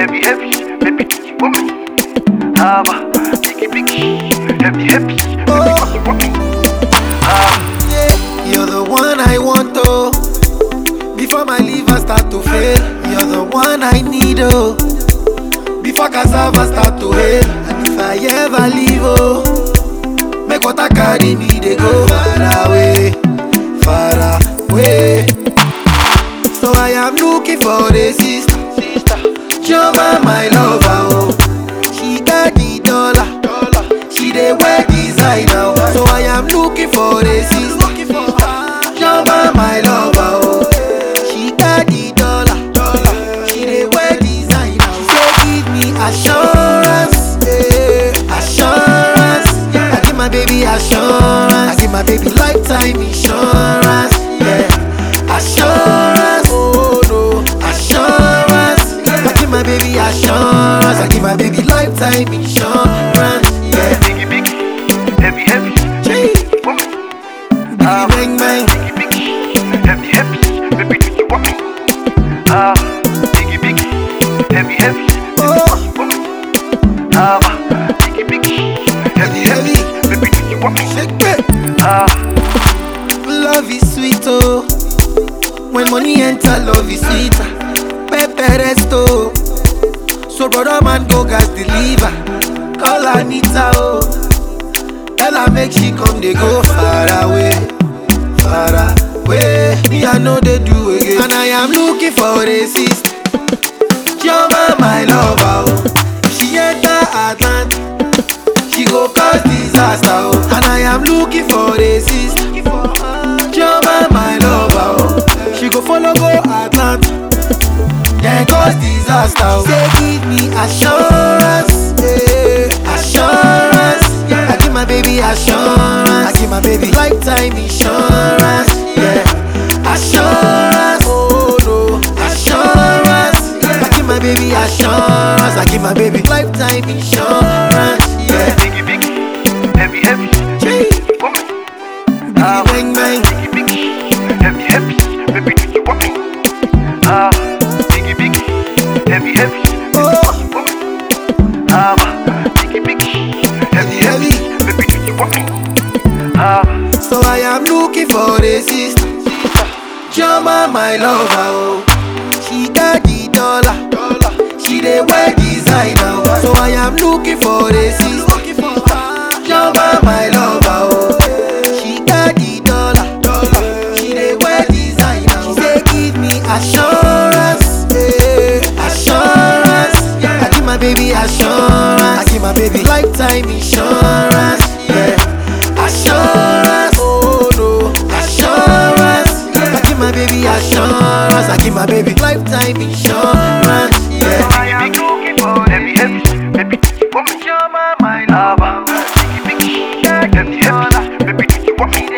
heavy, heavy, baby, do you want me? Biggie, biggie, heavy, heavy, baby, do you want me? Yeah, you're the one I want, oh. Before my liver start to fail, you're the one I need, oh. Before cassava start to hail, and if I ever leave, oh, make water carry me, they go far away, far away. So I am looking for a sister, Joma, my lover, oh. She got the dollar, she dey wear designer, oh. So I am looking for a sister, Joma, my lover, oh. She got the dollar, she dey wear designer. She say give me assurance, yeah, assurance. I give my baby assurance, I give my baby lifetime insurance, yeah, assurance. Oh no, assurance. I give my baby assurance, I give my baby lifetime insurance, yeah. Biggie, biggie, heavy, heavy, Gee. want me? Biggie bang bang. Biggie, biggie, heavy, heavy, baby, do you want me? Biggie, biggie, heavy, heavy, Oh, want me? Biggie, biggie, heavy, heavy, baby, do you want me? shake it. Love is sweet, oh. When money enter, love is sweeter. Pepe resto. So brother man go gas deliver. Call Anita, oh. Tell her make she come, they go far away, far away. Me I know they do again, and I am looking for a sister. Joma, my lover, oh. If she enter Atlanta, she go cause disaster, oh. And I am looking for a sister, Joma, my lover, oh. She go follow go Atlanta, then cause disaster, oh. Say give me assurance, yeah, assurance. I give my baby assurance, I give my baby lifetime insurance, yeah, assurance. Oh no, assurance. I give my baby assurance, I give my baby lifetime insurance, yeah. Biggie, biggie, heavy, heavy, Gee. want me? Biggie bang bang. Biggie, biggie, heavy, heavy, baby, do you want me? Biggie, biggie, heavy, heavy, Oh, want me? Biggie, biggie, heavy, heavy, baby, do you want me? so I am looking for a sister, Joma, my lover, oh. She got the dollar, she dey wear designer, oh. So I am looking for a sister, Joma, my lover, oh. She got the dollar, she dey wear designer. She say give me assurance, yeah, assurance. I give my baby assurance, I give my baby lifetime insurance, yeah, assurance. Oh no, assurance. I give my baby assurance, I give my baby lifetime insurance, yeah. I am looking for heavy, heavy, baby, do you want me? Joma, my lover. Biggie, biggie, heavy, heavy, baby, do you want me?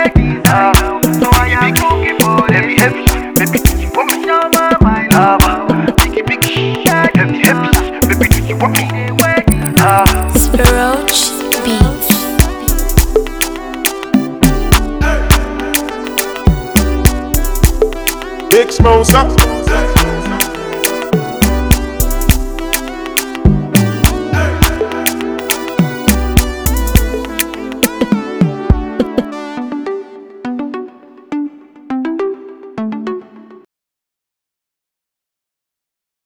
So I am looking for heavy, heavy, baby, do you want me? Joma, my lover. Biggie, biggie, heavy, heavy, baby, do you want me? Roach Beats. Big Smosa.